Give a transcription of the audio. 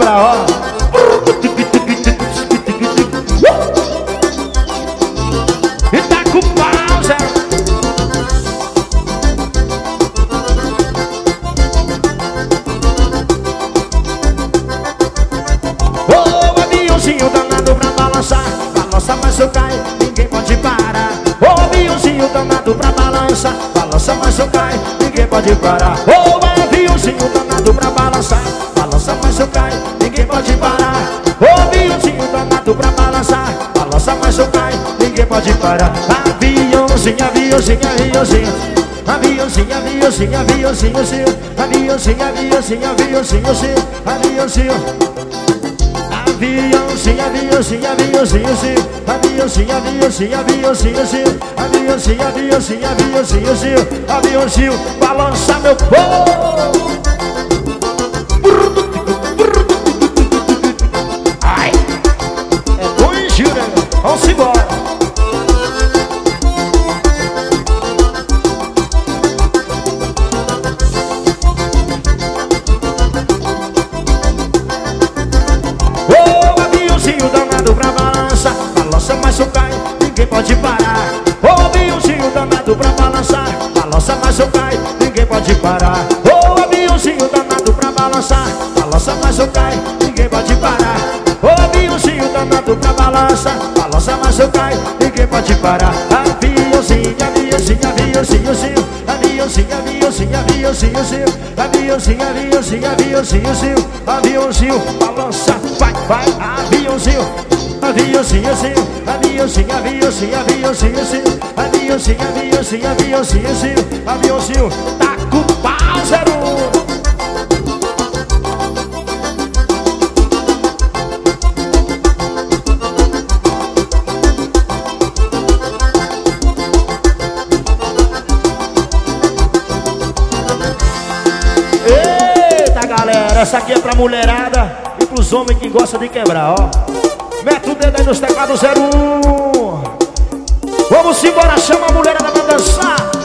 quebrar, ó. E tá com pau, Zé. Ô, aviãozinho danado pra balançar. Balança, mas eu caio, ninguém pode parar. Ô, aviãozinho danado pra balançar. Balança, mas eu caio, ninguém pode parar. Ô, aviãozinho danado pra balançar. Balança, mas eu caio, ninguém pode parar. Ô, aviãozinho danado pra balançar. Balança, mas eu caio, ninguém pode parar. Aviãozinho, aviãozinho, aviãozinho. Aviãozinho, aviãozinho, aviãozinho, aviãozinho, aviãozinho, aviãozinho, aviãozinho. Aviãozinho, aviãozinho, aviãozinho, aviãozinho, aviãozinho, aviãozinho, aviãozinho, aviãozinho, aviãozinho, aviãozinho, balança meu povo. Ai, é bom e giro, né? Vamos embora. Pra balançar, balança, mas eu caio, ninguém pode parar. Ô, aviãozinho danado pra balançar, balança, mas eu caio, ninguém pode parar. Ô, aviãozinho danado pra balançar, balança, mas eu caio, ninguém pode parar. Ô, aviãozinho danado pra balançar, balança, mas eu caio, ninguém pode parar. Aviãozinho, aviãozinho, aviãozinho, aviãozinho, aviãozinho, aviãozinho, aviãozinho, aviãozinho, aviãozinho, aviãozinho, balança, vai, vai, aviãozinho. Aviãozinho, aviãozinho, aviãozinho, aviãozinho, aviãozinho, aviãozinho, aviãozinho, aviãozinho, tá com pau, 01. Eita, galera, essa aqui é pra mulherada e pros homens que gostam de quebrar, ó. Mete o dedo aí nos teclados 01. Vamos embora, chama a mulherada pra dançar.